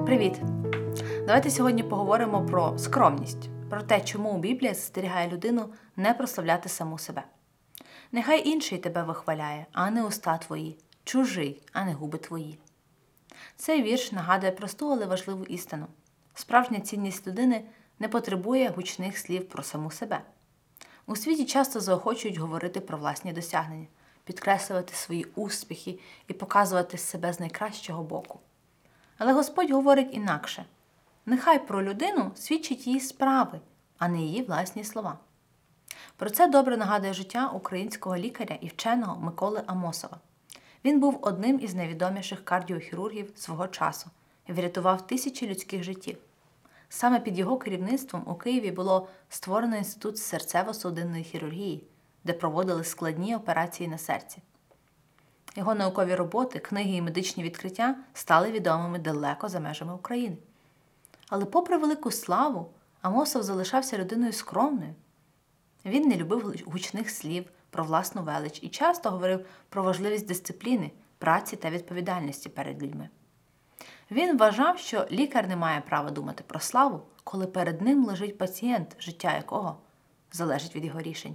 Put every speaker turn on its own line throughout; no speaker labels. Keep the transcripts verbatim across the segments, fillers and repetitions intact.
Привіт! Давайте сьогодні поговоримо про скромність, про те, чому Біблія застерігає людину не прославляти саму себе. Нехай інший тебе вихваляє, а не уста твої, чужий, а не губи твої. Цей вірш нагадує просту, але важливу істину. Справжня цінність людини не потребує гучних слів про саму себе. У світі часто заохочують говорити про власні досягнення, підкреслювати свої успіхи і показувати себе з найкращого боку. Але Господь говорить інакше. Нехай про людину свідчать її справи, а не її власні слова. Про це добре нагадує життя українського лікаря і вченого Миколи Амосова. Він був одним із найвідоміших кардіохірургів свого часу і врятував тисячі людських життів. Саме під його керівництвом у Києві було створено Інститут серцево-судинної хірургії, де проводили складні операції на серці. Його наукові роботи, книги і медичні відкриття стали відомими далеко за межами України. Але попри велику славу, Амосов залишався людиною скромною. Він не любив гучних слів про власну велич і часто говорив про важливість дисципліни, праці та відповідальності перед людьми. Він вважав, що лікар не має права думати про славу, коли перед ним лежить пацієнт, життя якого залежить від його рішень.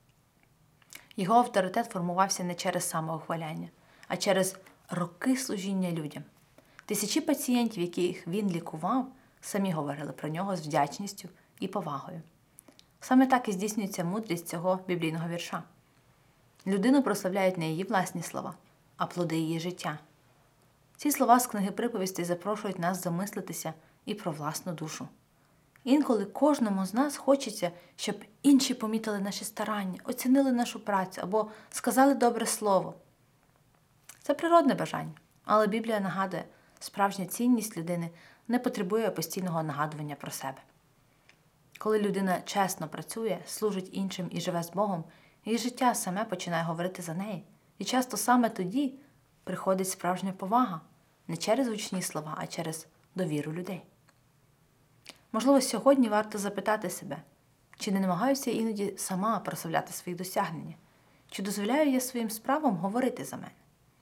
Його авторитет формувався не через самовихваляння, а через роки служіння людям. Тисячі пацієнтів, яких він лікував, самі говорили про нього з вдячністю і повагою. Саме так і здійснюється мудрість цього біблійного вірша. Людину прославляють не її власні слова, а плоди її життя. Ці слова з книги приповістей запрошують нас замислитися і про власну душу. Інколи кожному з нас хочеться, щоб інші помітили наші старання, оцінили нашу працю або сказали добре слово. Це природне бажання, але Біблія нагадує, справжня цінність людини не потребує постійного нагадування про себе. Коли людина чесно працює, служить іншим і живе з Богом, її життя саме починає говорити за неї. І часто саме тоді приходить справжня повага, не через гучні слова, а через довіру людей. Можливо, сьогодні варто запитати себе, чи не намагаюся я іноді сама прославляти свої досягнення, чи дозволяю я своїм справам говорити за мене.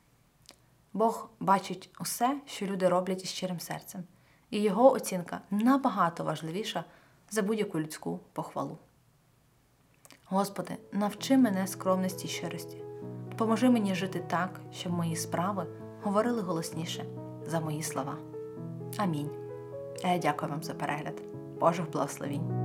Бог бачить усе, що люди роблять із щирим серцем, і його оцінка набагато важливіша за будь-яку людську похвалу. Господи, навчи мене скромності й щирості. Допоможи мені жити так, щоб мої справи говорили голосніше за мої слова. Амінь. А я дякую вам за перегляд. Божих благословінь.